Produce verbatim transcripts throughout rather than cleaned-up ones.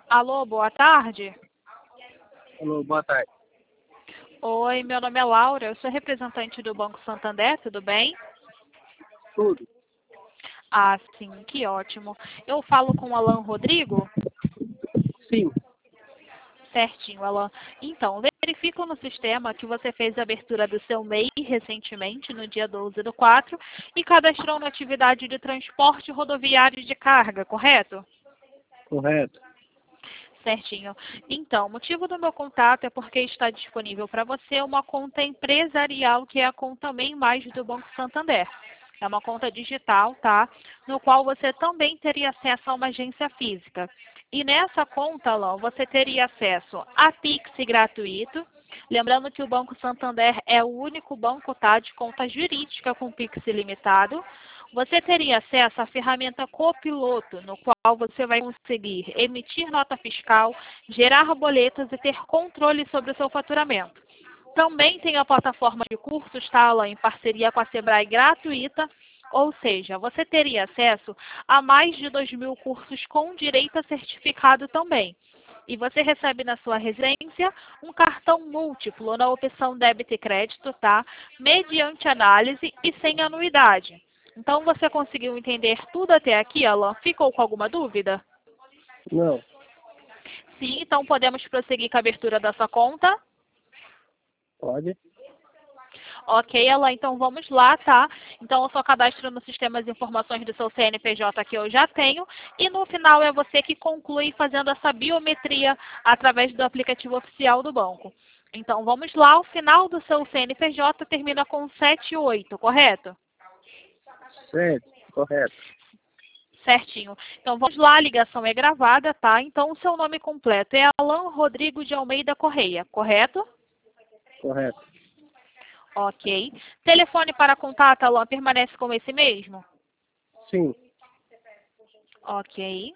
Alô, boa tarde. Alô, boa tarde. Oi, meu nome é Laura, eu sou representante do Banco Santander, tudo bem? Tudo? Ah, sim, que ótimo. Eu falo com o Alan Rodrigo? Sim. Certinho, Alan. Então, verifico no sistema que você fez a abertura do seu M E I recentemente, no dia doze do quatro, e cadastrou na atividade de transporte rodoviário de carga, correto? Correto. Certinho. Então, o motivo do meu contato é porque está disponível para você uma conta empresarial, que é a conta MEI Mais do Banco Santander. É uma conta digital, tá? No qual você também teria acesso a uma agência física. E nessa conta, Alan, você teria acesso a Pix gratuito. Lembrando que o Banco Santander é o único banco, tá, de conta jurídica com Pix ilimitado. Você teria acesso à ferramenta Copiloto, no qual você vai conseguir emitir nota fiscal, gerar boletos e ter controle sobre o seu faturamento. Também tem a plataforma de cursos, tá, Alan, em parceria com a Sebrae gratuita, ou seja, você teria acesso a mais de dois mil cursos com direito a certificado também. E você recebe na sua residência um cartão múltiplo na opção débito e crédito, tá? Mediante análise e sem anuidade. Então, você conseguiu entender tudo até aqui, Alan? Ficou com alguma dúvida? Não. Sim, então podemos prosseguir com a abertura da sua conta. Pode? Ok, Alan, então vamos lá, tá? Então, eu só cadastro no sistema as informações do seu C N P J que eu já tenho. E no final é você que conclui fazendo essa biometria através do aplicativo oficial do banco. Então, vamos lá. O final do seu C N P J termina com sete oito, correto? Certo. Correto. Certinho. Então, vamos lá. A ligação é gravada, tá? Então, o seu nome completo é Alan Rodrigo de Almeida Correia, correto? Correto. Ok. Telefone para contato, Alan, permanece como esse mesmo? Sim. Ok.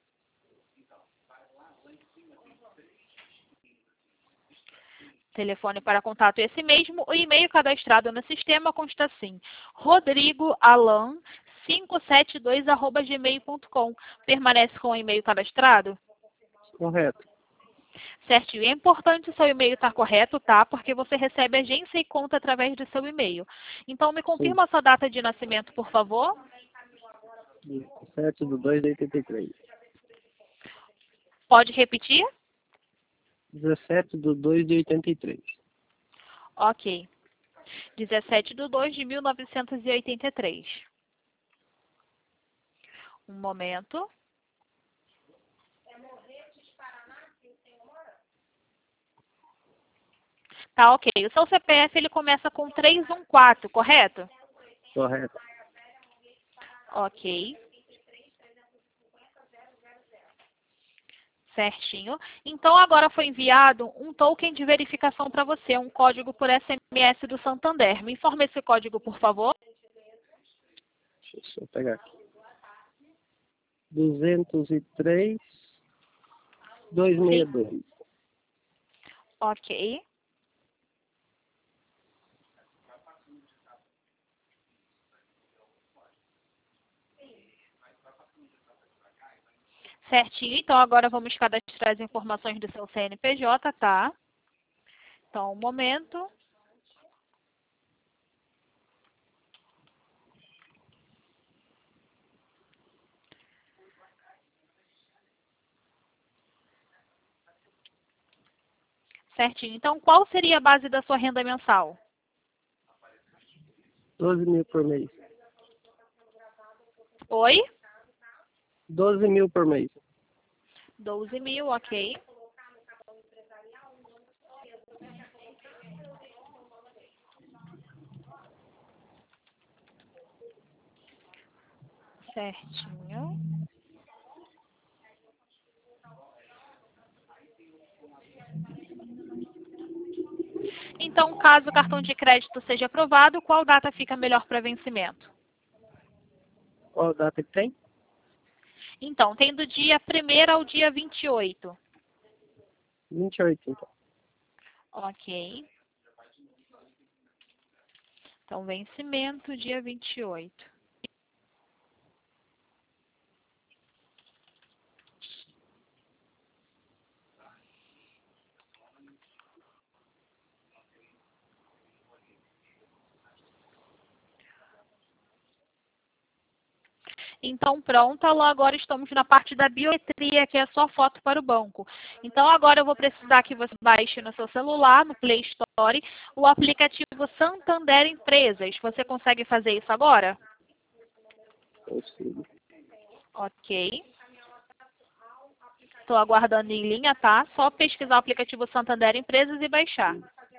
Telefone para contato esse mesmo. O e-mail cadastrado no sistema consta assim: rodrigoalan cinco sete dois arroba gmail ponto com. Permanece com o e-mail cadastrado? Correto. Certinho. É importante o seu e-mail estar correto, tá? Porque você recebe agência e conta através do seu e-mail. Então, me Sim. confirma a sua data de nascimento, por favor. dezessete de dois de oitenta e três. Pode repetir? dezessete de dois de oitenta e três. Ok. dezessete de dois de mil novecentos e oitenta e três. Um momento. Tá, ok. O seu C P F ele começa com três um quatro, correto? Correto. Ok. Certinho. Então, agora foi enviado um token de verificação para você, um código por S M S do Santander. Me informe esse código, por favor. Deixa eu pegar aqui. duzentos e três, duzentos e Sim. sessenta e dois. Ok. Certinho. Então, agora vamos cadastrar as informações do seu C N P J, tá? Então, um momento. Certinho. Então, qual seria a base da sua renda mensal? doze mil por mês. Oi? doze mil por mês. doze mil, ok. Certinho. Então, caso o cartão de crédito seja aprovado, qual data fica melhor para vencimento? Qual data que tem? Então, tem do dia primeiro ao dia vinte e oito. vinte e oito, então. Ok. Então, vencimento dia vinte e oito. Então, pronto, Alô, agora estamos na parte da biometria, que é a sua foto para o banco. Então, agora eu vou precisar que você baixe no seu celular, no Play Store, o aplicativo Santander Empresas. Você consegue fazer isso agora? Consigo. Ok. Estou aguardando em linha, tá? Só pesquisar o aplicativo Santander Empresas e baixar.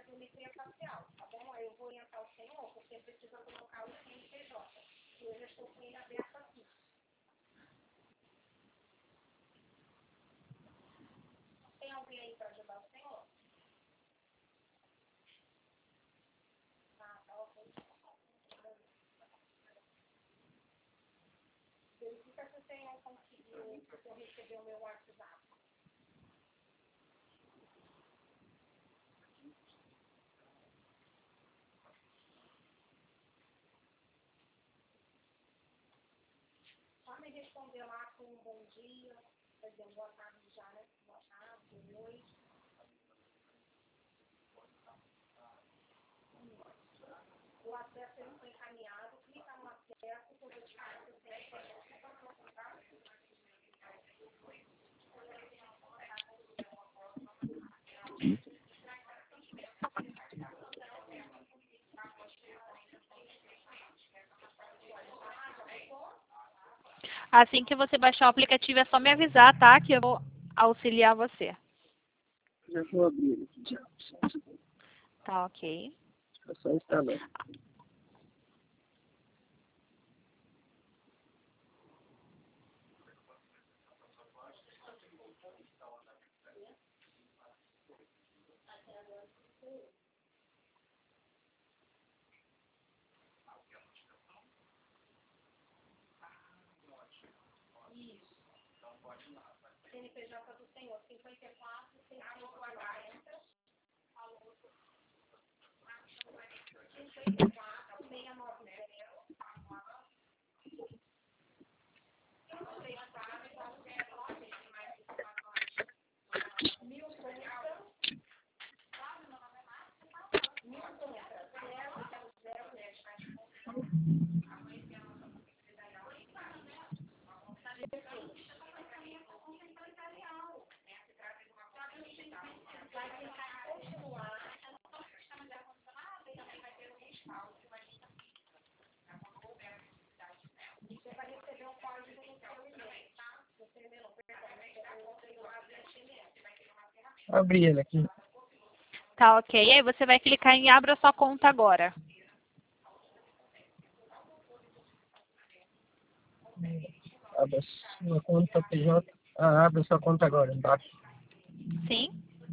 Assim que você baixar o aplicativo, é só me avisar, tá? Que eu vou auxiliar você. Já vou abrir ele aqui. Já. Tá, ok. É só instalar. Abri ele aqui. Tá, ok. Aí você vai clicar em Abra sua conta agora. Abra sua conta P J. Ah, abre sua conta agora, embaixo. Sim.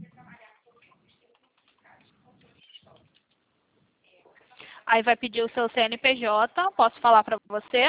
Aí vai pedir o seu C N P J. Posso falar para você?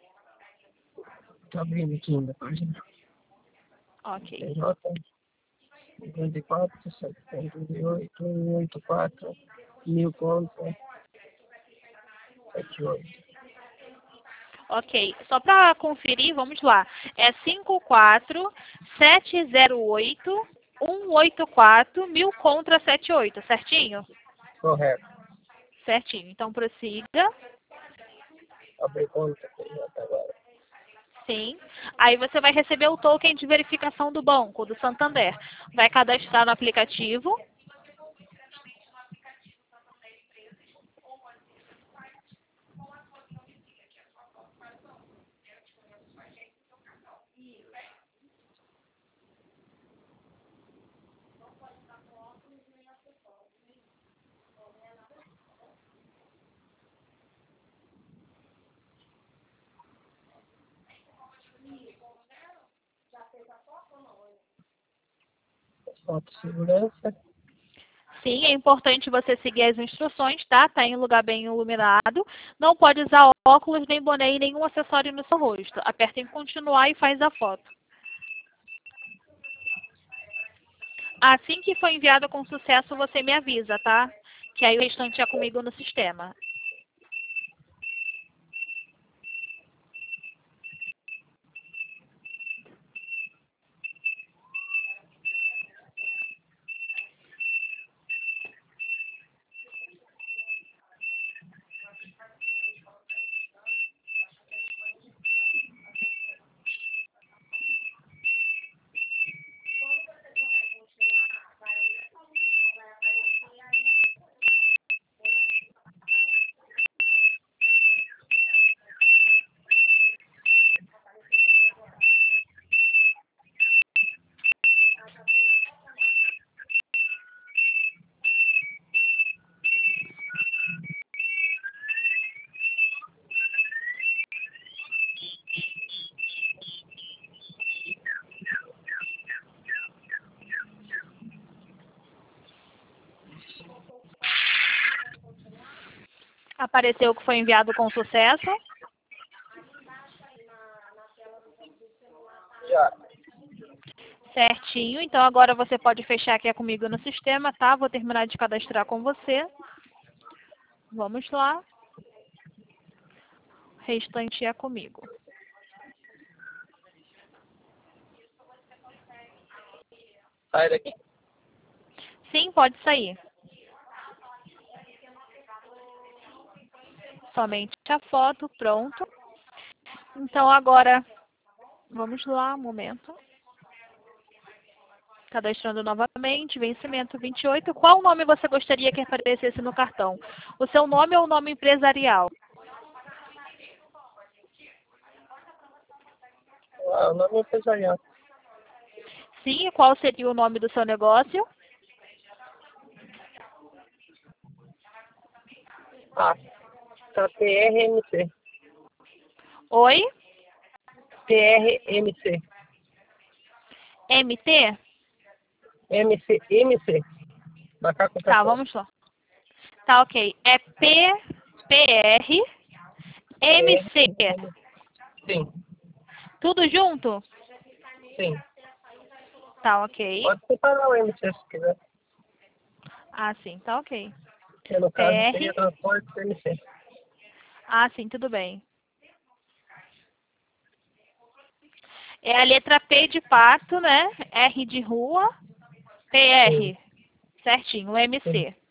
Tô abrindo aqui ainda a página. Ok. P J cinquenta e quatro, setenta e oito, oitenta e quatro, mil conta, setenta e oito. Ok. Só para conferir, vamos lá. É cinco quatro sete zero oito um oito quatro mil contra setenta e oito, certinho? Correto. Certinho. Então prossiga. Abrir conta P J agora. Sim. Aí você vai receber o token de verificação do banco, do Santander. Vai cadastrar no aplicativo. Foto de segurança. Sim, é importante você seguir as instruções, tá? Tá em um lugar bem iluminado. Não pode usar óculos, nem boné e nenhum acessório no seu rosto. Aperta em continuar e faz a foto. Assim que for enviado com sucesso, você me avisa, tá? Que aí o restante é comigo no sistema. Apareceu que foi enviado com sucesso. Já. Certinho. Então agora você pode fechar aqui comigo no sistema, tá? Vou terminar de cadastrar com você. Vamos lá. O restante é comigo. Sai daqui. Sim, pode sair. Somente a foto, pronto. Então agora, vamos lá, um momento. Cadastrando novamente, vencimento vinte e oito. Qual nome você gostaria que aparecesse no cartão? O seu nome ou o nome empresarial? Ah, o nome empresarial. Sim, e qual seria o nome do seu negócio? Ah, tá P R M C. Oi? P R M C. M T? M C. M C. Macaco Tá, Cachorro. vamos lá. Tá, ok. É P, P R, M C. Sim, Tudo junto? sim. Tá, ok. Pode separar o M C se quiser. Ah, sim, tá ok. Porque no caso P seria R. transporte M C. Ah, sim, tudo bem. É a letra P de pato, né? R de rua, P R. Sim, Certinho, o M sim. C.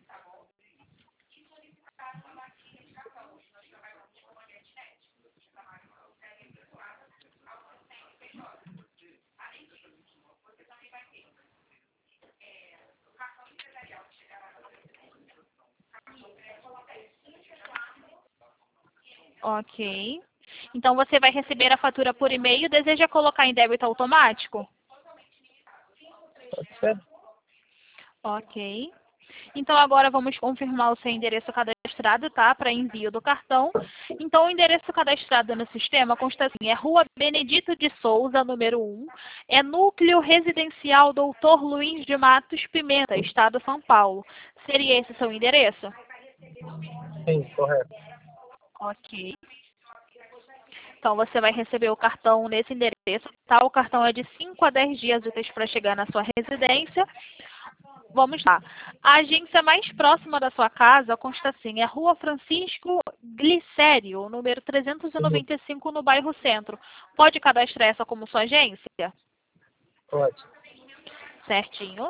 Ok. Então você vai receber a fatura por e-mail. Deseja colocar em débito automático? Pode ser? Ok. Então agora vamos confirmar o seu endereço cadastrado, tá? Para envio do cartão. Então o endereço cadastrado no sistema consta assim, é Rua Benedito de Souza, número um, é Núcleo Residencial doutor Luiz de Matos Pimenta, Estado São Paulo. Seria esse seu endereço? Sim, correto. Ok. Então você vai receber o cartão nesse endereço, tá? O cartão é de cinco a dez dias úteis para chegar na sua residência. Vamos lá. A agência mais próxima da sua casa consta assim, é Rua Francisco Glicério, número trezentos e noventa e cinco, no bairro Centro. Pode cadastrar essa como sua agência? Pode. Certinho.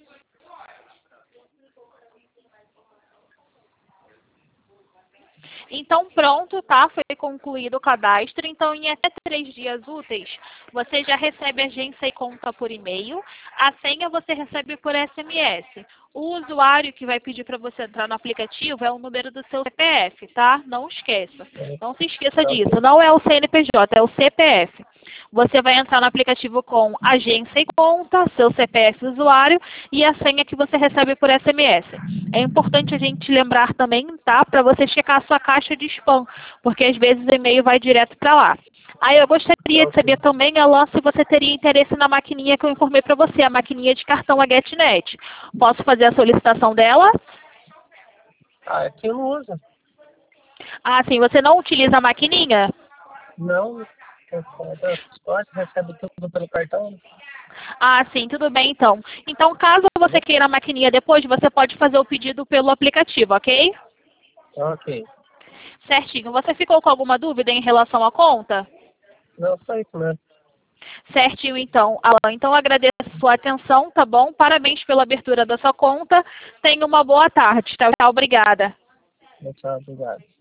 Então, pronto, tá? Foi concluído o cadastro. Então, em até três dias úteis, você já recebe agência e conta por e-mail. A senha você recebe por S M S. O usuário que vai pedir para você entrar no aplicativo é o número do seu C P F, tá? Não esqueça. É. Não se esqueça Tá disso. bom. Não é o C N P J, é o C P F. Você vai entrar no aplicativo com agência e conta, seu C P F usuário e a senha que você recebe por S M S. É importante a gente lembrar também, tá? Para você checar a sua caixa de spam, porque às vezes o e-mail vai direto para lá. Aí eu gostaria Tá de saber ok. também, Alan, se você teria interesse na maquininha que eu informei para você, a maquininha de cartão a GetNet. Posso fazer a solicitação dela? Ah, aqui eu não uso. Ah, sim, você não utiliza a maquininha? Não. Transporte, recebe tudo pelo cartão. Ah, sim, tudo bem então. Então, caso você queira a maquininha depois, você pode fazer o pedido pelo aplicativo, ok? Ok. Certinho. Você ficou com alguma dúvida em relação à conta? Não, só isso mesmo. Certinho, então. Alan, então agradeço a sua atenção, tá bom? Parabéns pela abertura da sua conta. Tenha uma boa tarde. Tchau, tchau. Obrigada. Tchau, obrigado.